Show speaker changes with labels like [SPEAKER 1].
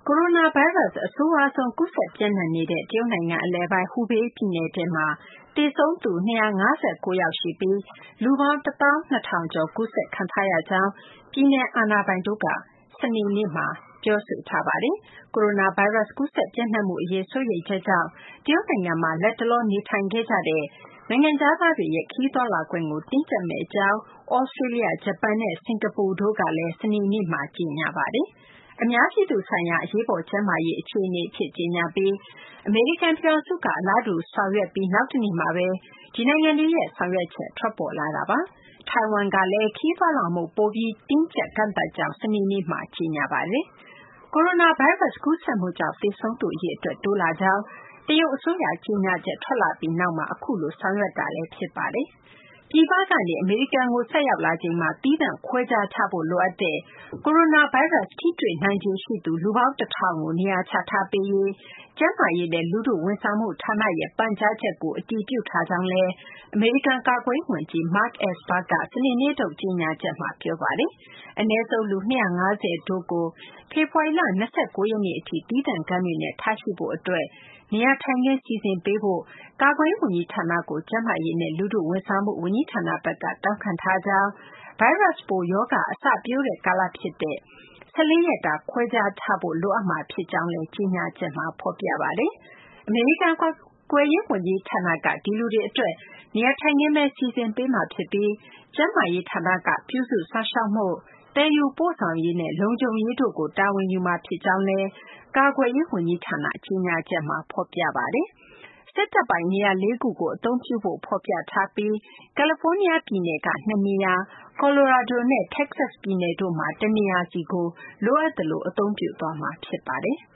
[SPEAKER 1] ကိုရိုနာဗိုင်းရပ်စ် အဆိုးရွားဆုံး ကူးစက်ပျံ့နှံ့နေတဲ့ တရုတ်နိုင်ငံအလယ်ပိုင်း ဟူဘေးပြည်နယ်ထဲမှာ သေဆုံးသူ ၂၅၉ ယောက်ရှိပြီး လူပေါင်း ၁၂,၀၀၀ ကျော် ကူးစက်ခံထားရကြောင်း ပြည်နယ်အာဏာပိုင်တို့က စနေနေ့မှာ ပြောဆိုထားပါတယ်။ ကိုရိုနာဗိုင်းရပ်စ် ကူးစက်ပျံ့နှံ့မှုအရေး စိုးရိမ်ချက်ကြောင့် တရုတ်နိုင်ငံမှာ လတ်တလော နေထိုင်ခဲ့ကြတဲ့ နိုင်ငံခြားသားတွေရဲ့ ခရီးသွားလာခွင့်ကို တင်းကျပ်မယ့်အကြောင်း သြစတြေးလျ၊ ဂျပန်နဲ့ စင်ကာပူတို့ကလည်း စနေနေ့မှာ ကြေညာပါတယ်။ အများပြည်သူဆိုင်ရာ အရေးပေါ် ကျန်းမာရေး အခြေအနေအဖြစ် ကြေညာပြီး အမေရိကန်ပြည်ထောင်စုက အလားတူ ဆောင်ရွက်ပြီး နောက်တနေ့မှာပဲ ဒီနိုင်ငံတွေရဲ့ ဆောင်ရွက်ချက် ထွက်ပေါ်လာတာပါ။ ထိုင်ဝမ်ကလည်း ခရီးသွားလာမှု ပိုပြီး တင်းကျပ်ကန့်သတ်ကြောင်း စနေနေ့မှာ ကြေညာပါတယ်။ ကိုရိုနာဗိုင်းရပ်စ် ကူးစက်မှုကြောင့် သေဆုံးသူ အရေအတွက် တိုးလာကြောင်း တရုတ်အစိုးရ ကြေညာချက် ထွက်လာပြီးနောက်မှာ အခုလို ဆောင်ရွက်တာလည်း ဖြစ်ပါတယ်။ ပြည်ပကနေ အမေရိကန်ကို ဆိုက်ရောက်လာချိန်မှာ သီးသန့်ခွဲခြားထားဖို့ လိုအပ်တဲ့ ကိုရိုနာဗိုင်းရပ်စ် ထိတွေ့နိုင်ခြေရှိသူ လူပေါင်း ၁,၀၀၀ ကို နေရာချထားပေးရေး ကျန်းမာရေးနဲ့ လူထုဝန်ဆောင်မှုဌာနရဲ့ ပန်ကြားချက်ကို အတည်ပြုထားကြောင်းလည်း အမေရိကန် ကာကွယ်ရေးဝန်ကြီး Mark Esper က စနေနေ့ထုတ် ကြေညာချက်မှာ ပြောပါတယ်။ အနည်းဆုံး လူ ၂၅၀ တို့ကို ဖေဖော်ဝါရီလ ၂၉ ရက်နေ့အထိ သီးသန့်ခန်းတွေနဲ့ ထားရှိဖို့အတွက် နေရာထိုင်ခင်း စီစဉ်ပေးဖို့ ကာကွယ်ရေးဝန်ကြီးဌာနကို ကျန်းမာရေးနဲ့ လူထုဝန်ဆောင်မှု ဝန်ကြီးဌာနဘက်က တောင်းခံထားကြောင်း၊ ဗိုင်းရပ်စ်ပိုး ရောဂါအစပျိုးတဲ့ကာလဖြစ်တဲ့ ၁၄ ရက်တာ ခွဲခြားထားဖို့ လိုအပ်မှာဖြစ်ကြောင်းလည်း ကြေညာချက်မှာ ဖော်ပြပါတယ်။ အမေရိကန် ကာကွယ်ရေးဝန်ကြီးဌာနက ဒီလူတွေအတွက် နေရာထိုင်ခင်းပဲ စီစဉ်ပေးမှာဖြစ်ပြီး ကျန်းမာရေးဌာနက ပြုစုစောင့်ရှောက်မှု၊ သယ်ယူပို့ဆောင်ရေးနဲ့ လုံခြုံရေးတို့ကို တာဝန်ယူမှာ ဖြစ်ကြောင်းလည်း ကာကွယ်ရေးဝန်ကြီးဌာန ကြေညာချက်မှာ ဖော်ပြပါတယ်။ စစ်တပ်ပိုင် နေရာ ၄ ခုကို အသုံးပြုဖို့ ဖော်ပြထားပြီး ကယ်လီဖိုးနီးယားပြည်နယ်က ၂ နေရာ၊ ကော်လိုရာဒိုနဲ့ တက္ကဆက်ပြည်နယ်တို့မှာ တနေရာစီကို လိုအပ်သလို အသုံးပြုသွားမှာ ဖြစ်ပါတယ်။